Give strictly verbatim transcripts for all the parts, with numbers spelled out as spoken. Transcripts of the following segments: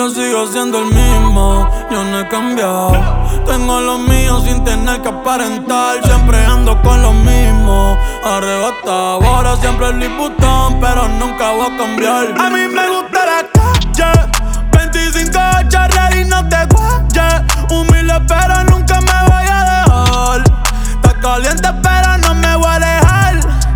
yo sigo siendo el mismo, yo no he cambiado. Tengo lo mío sin tener que aparentar. Siempre ando con lo mismo, arrebatado. Ahora siempre el Liputón, pero nunca voy a cambiar. A mí me gusta la calle, veinticinco ocho ready, no te guayes. Humilde pero nunca me voy a dejar. Está caliente pero no me voy a alejar.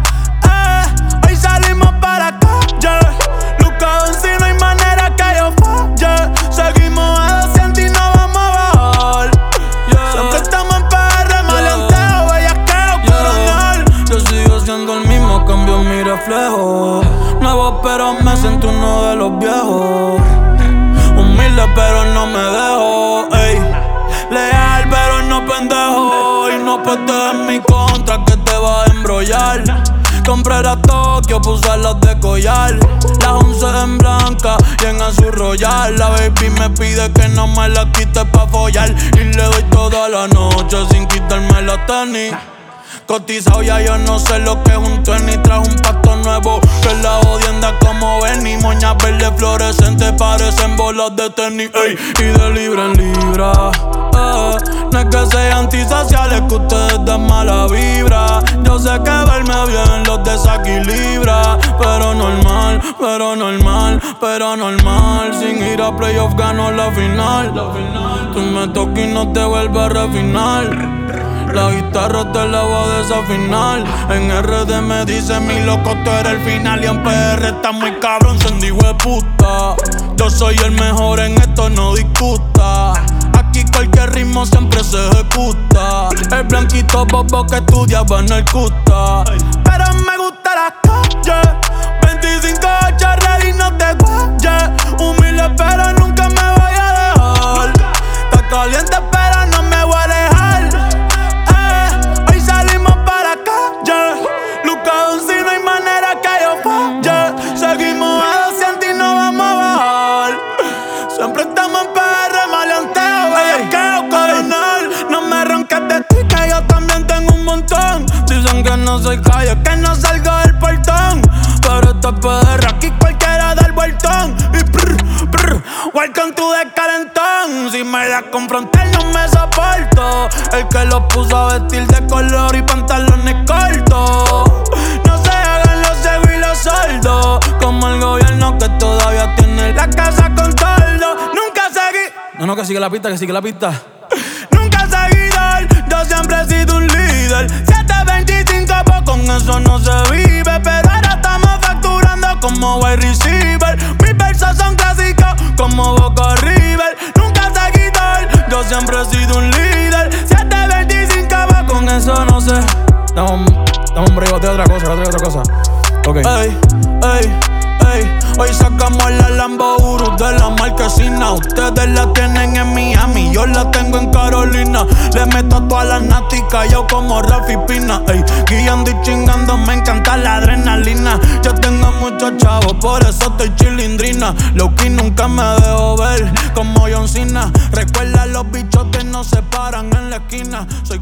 Eh, hoy salimos para la calle. Lucado si no hay manera que yo falle. Seguimos a doscientos y no vamos a bajar. Yeah. Siempre estamos en P R, maleanteo, bellaqueo, coronel. Yo sigo siendo el mismo, cambio mi reflejo. Nuevo pero me siento uno de los viejos. Humilde pero no me dejo, ey. Leal pero no pendejo. Y no puestes en mi contra que te vas a embrollar. Compré la Tokio, puse las de collar. Las once en blanca y en azul royal. La baby me pide que no me la quite pa' follar. Y le doy toda la noche sin quitarme la tenis. Cotizado ya yo no sé lo que es un tenis. Trajo un pato nuevo que la jodienda como Benny. Moñas verdes fluorescentes parecen bolas de tenis, ey. Y de libra en libra, eh. No es que sean antisociales, que ustedes dan mala vibra. Yo sé que verme bien los desequilibra. Pero normal, pero normal, pero normal. Sin ir a playoff gano la final. Tú me tocas y no te vuelves a refinar. La guitarra te la voy a desafinar. En R D me dice mi loco, tú eres el final. Y en P R está muy cabrón, sendigo de puta. Yo soy el mejor en esto, no discuta. Aquí cualquier ritmo siempre se ejecuta. El blanquito bobo que estudiaba en el Custa. Pero me gusta la calle, veinticinco ocho ready, no te guayes. Humilde pero nunca me voy a dejar. Está caliente pero no me voy a alejar. Seguimos a doscientos y no vamos a bajar. Siempre estamos en P R, maleanteo, bellaqueo, coronel. No me ronques de ti que yo también tengo un montón. Dicen que no soy calle, que no salgo del portón. Pero esto es P R, aquí cualquiera da el vueltón. Y prr, prr, welcome to the calentón. Si me das con frontal no me soporto. El que lo puso a vestir de color y pantalones cortos. No se hagan los ciegos y los sordos, como el gobierno que todavía tiene la casa con toldo. Nunca seguí. No, no, que sigue la pista, que sigue la pista. Nunca seguidor, yo siempre he sido un líder. siete veinticinco, pues con eso no se vive. Pero ahora estamos facturando como wide receiver. Mis versos son clásicos como Boca River. Nunca seguidor, yo siempre he sido un líder. siete veinticinco, pues con eso no sé. Dame un, dame un break de otra cosa, de otra cosa. Ok. Ey, ey, ey. Hoy sacamos la Lambo Urus de la marquesina. Ustedes la tienen en Miami, yo la tengo en Carolina. Le meto a todas las náticas, yo como Rafi Pina. Ey, guiando y chingando, me encanta la adrenalina. Yo tengo muchos chavos, por eso estoy chilindrina. Loki nunca me dejo ver como John Cena. Recuerda, los bichos que nos separan en la esquina. Soy